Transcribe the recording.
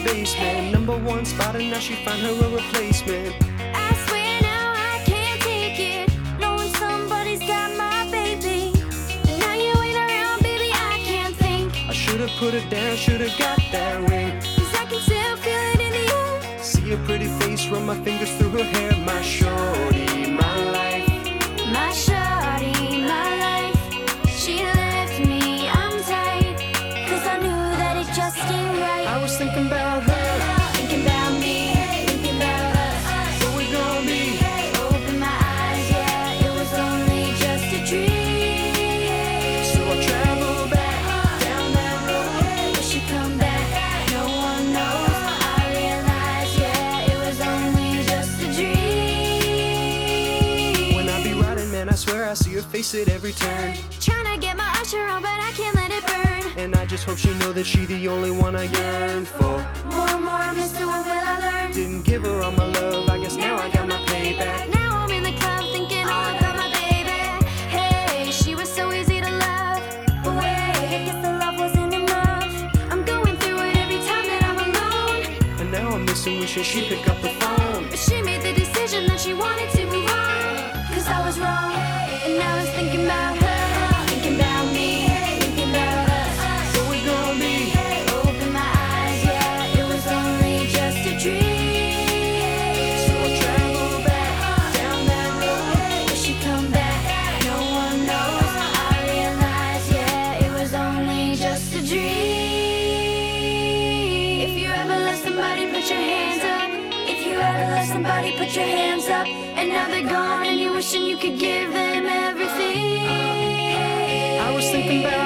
basement. #1 spot and now she find her a replacement. I swear now I can't take it, knowing somebody's got my baby. And now you ain't around, baby, I can't think. I should've put her down, should've got that ring. 'Cause I can still feel it in the air. See her pretty face, run my fingers through her hair. My shorty, my life. My shawty, my life. She left me, I'm tight, 'cause I knew that it just ain't right. I was thinking about her, Thinking about me, thinking about us. where we gon' be. Open my eyes, yeah, it was only just a dream. So I travel back down that road. Will she come back? No one knows. I realize, yeah, it was only just a dream. When I be riding, man, I swear I see her face at every turn. Tryna get my usher on, but I can't let it burn. And I just hope she know that she the only one I yearn for. More, Mr. What will I learn? Didn't give her all my love, I guess now I got my payback. Now I'm in the club thinking all about my baby. Hey, she was so easy to love. But wait, I guess the love wasn't enough. I'm going through it every time that I'm alone. And now I'm missing, wishing she'd pick up the phone. But she made the decision that she wanted to move on. 'Cause I was wrong, and now I was thinking about her. Thinking about me, thinking about us. Where we gon' be. Open my eyes, yeah, it was only just a dream. So I travel back down that road. Will she come back? No one knows. I realize, yeah, it was only just a dream. If you ever love somebody, put your hands up. If you ever love somebody, put your hands up. And now they're gone, and you're wishing you could give them everything. I was thinking about